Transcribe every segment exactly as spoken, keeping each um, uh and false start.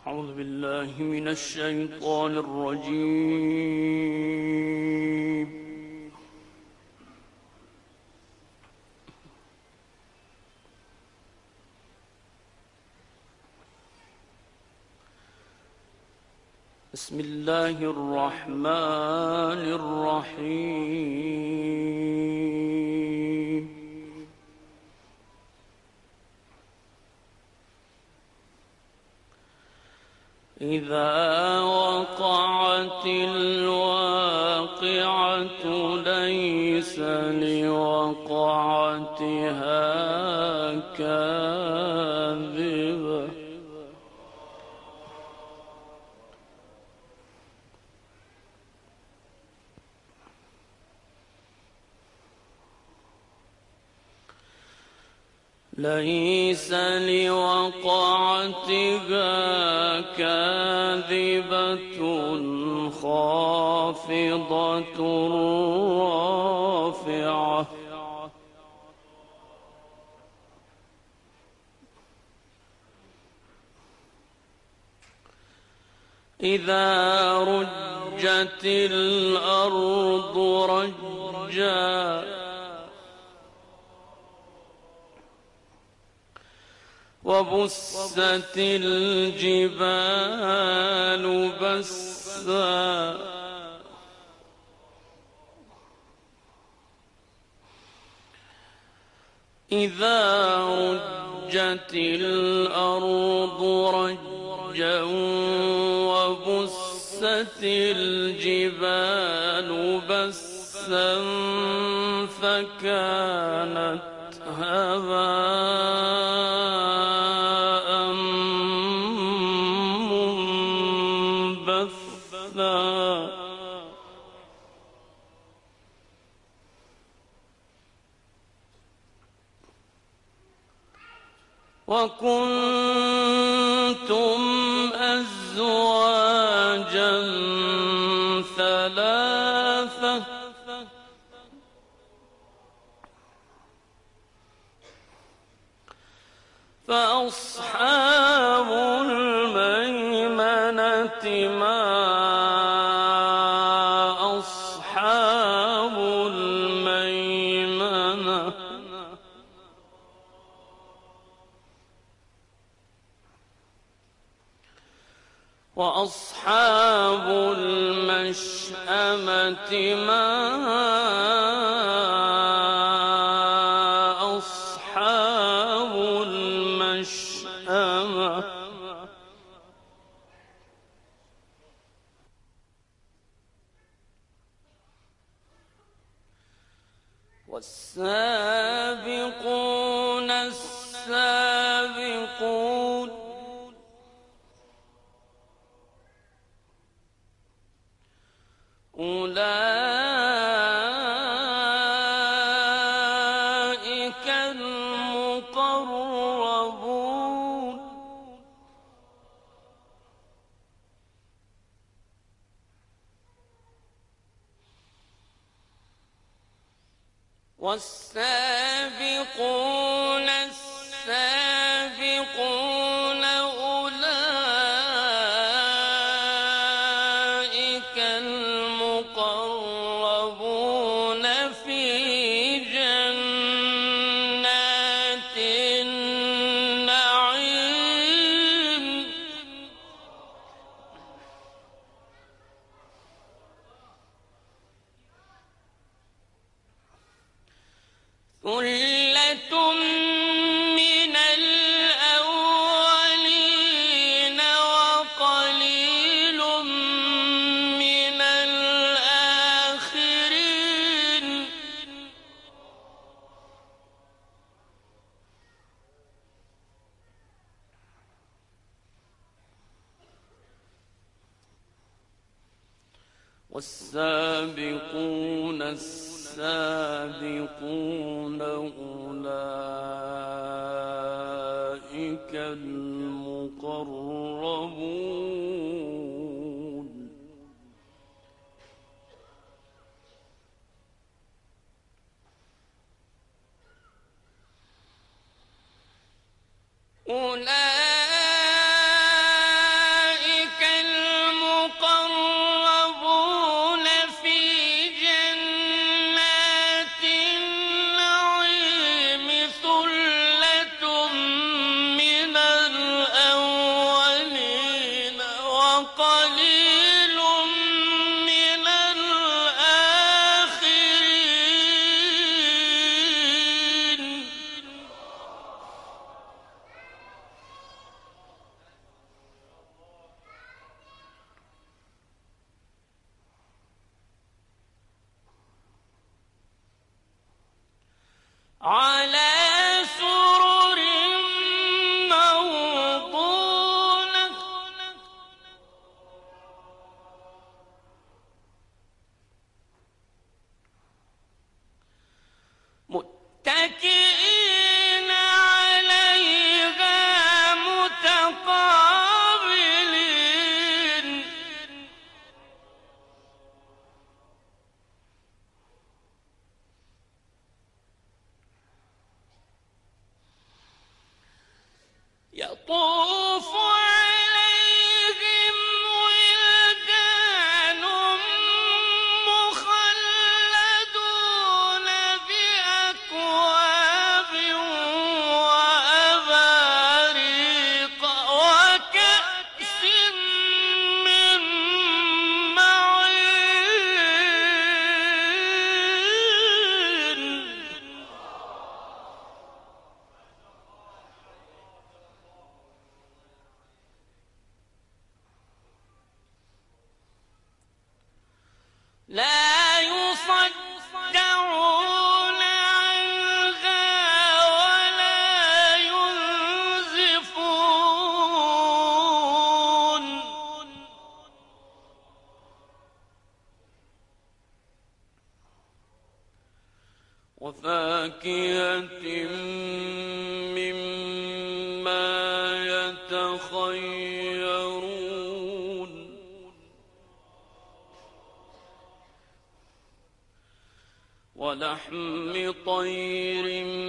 أعوذ بالله من الشيطان الرجيم. بسم الله الرحمن الرحيم. إذا وقعت الواقعة ليس لوقعتها كاذبة ليس لوقعتها كاذبة خافضة رافعة إذا رجت الأرض رجا وبست الجبال بسا إذا رجت الأرض رجا وبست الجبال بسا فكانت هباء منبثا وكنتم أزواجا ثلاثة فأصحاب الميمنة ما أصحاب الميمنة وأصحاب المشأمة ما أصحاب المشأمة والسابقون السابقون أولئك المقربون والسابقون السابقون أولئك المقربون في جنات النعيم ثلة من الأولين وقليل من الآخرين والسابقون السابقون أولئك المقربون أولئك على سرر موضونة متكئين عليها متقابلين يطوف عليهم ولدان مخلدون بأكواب وأباريق وكأس من معين لا يصدعون عنها ولا ينزفون وفاكهة مما يتخيرون ولحم طير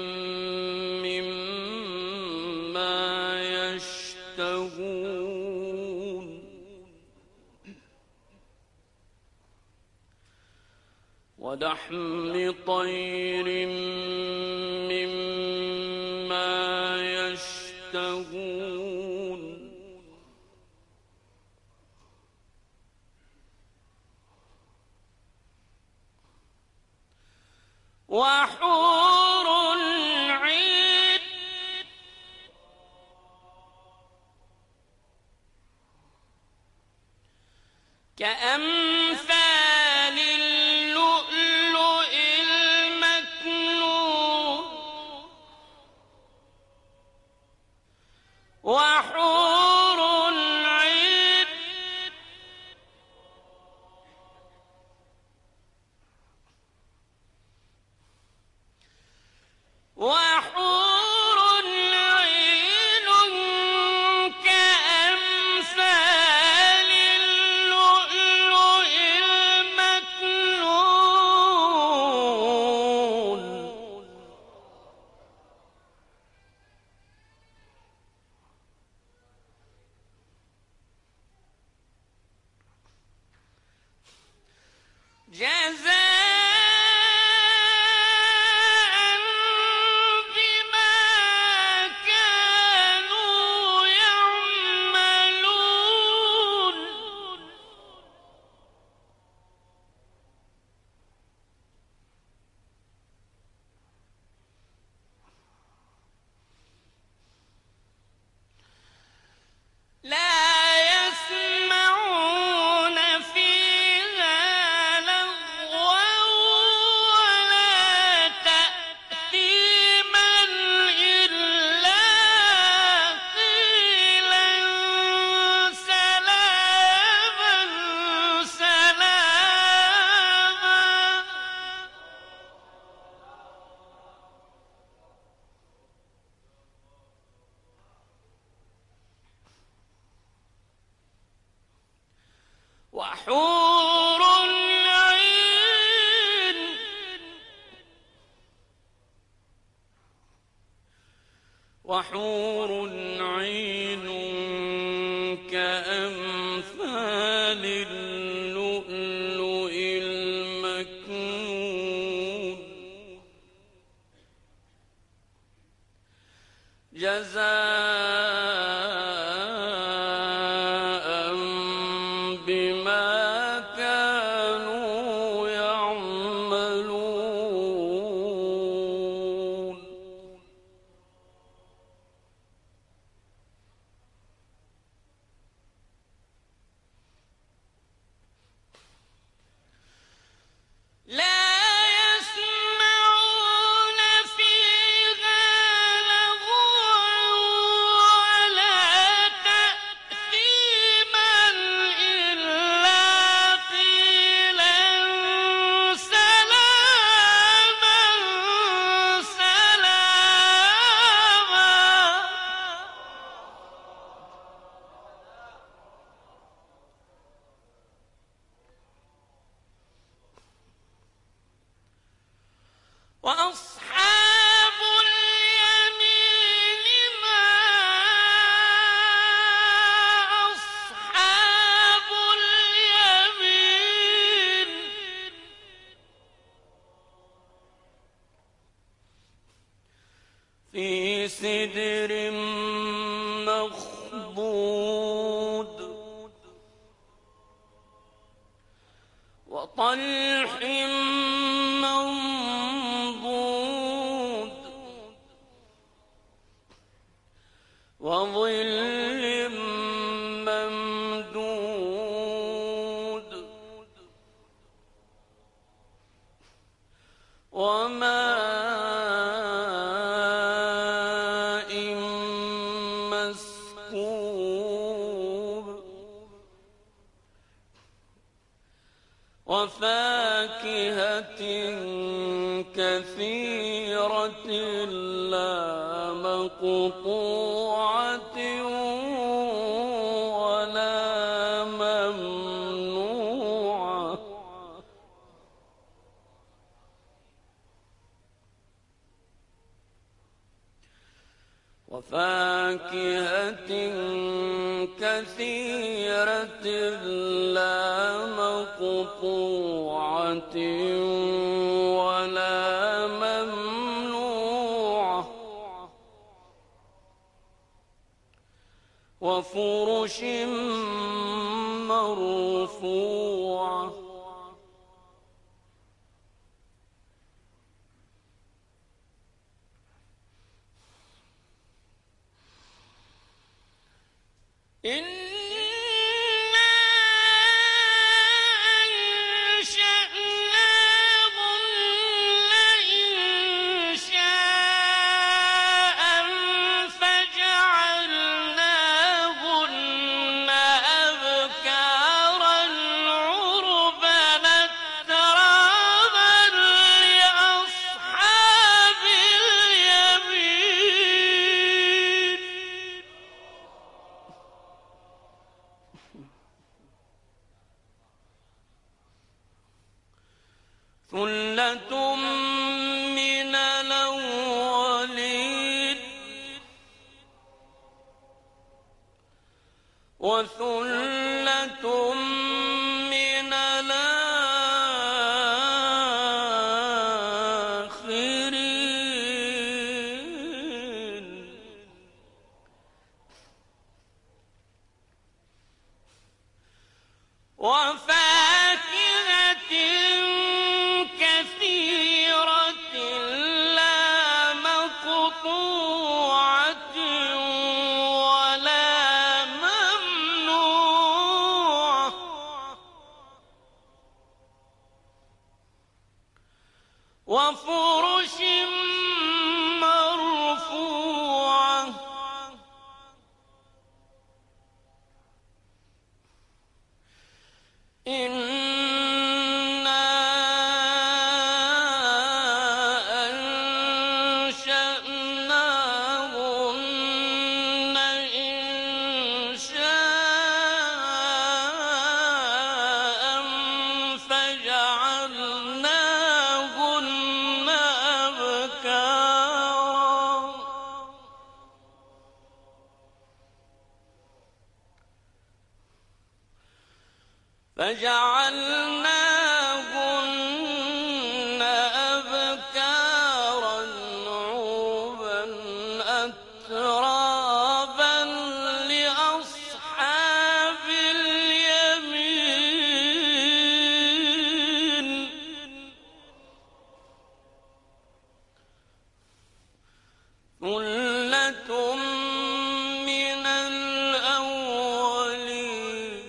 مما يشتهون ولحم طير مما يشتهون وحور عين كأمثال اللؤلؤ المكنون وحور عين وحور عين كأمثال اللؤلؤ المكنون جزاء بما كانوا يعملون لا يسمعون فيها لغوا ولا تأثيما إلا قيلا سلاما سلاما وحور عين وحور عين كأمثال اللؤلؤ المكنون جزاء بما كانوا يعملون وأصحاب اليمين ما أصحاب اليمين في سدر مخضود وطلح منضود وظل ممدود وماء مسكوب وفاكهة كثيرة لا مقطوعة ولا ممنوعة وفاكهة كثيرة لا مقطوعة ولا ممنوعة وفرش مرفوعة إنا أنشأناهن إنشاء فجعلناهن أبكارا عربا أترابا لأصحاب اليمين ثلة من الأولين وثلة من الآخرين وفاكهة كثيرة لا مقطوعة ولا ممنوعة وفرش مرفوعة إنا أنشأناهن إنشاء فجعلناهن أبكارا فجعلناهن أبكارا عربا أترابا لأصحاب اليمين ثلة من الأولين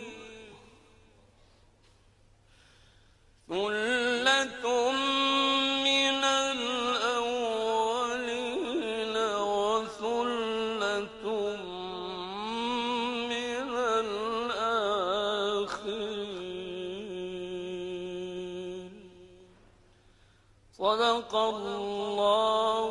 ثلة من الأولين وثلة من الآخرين صدق الله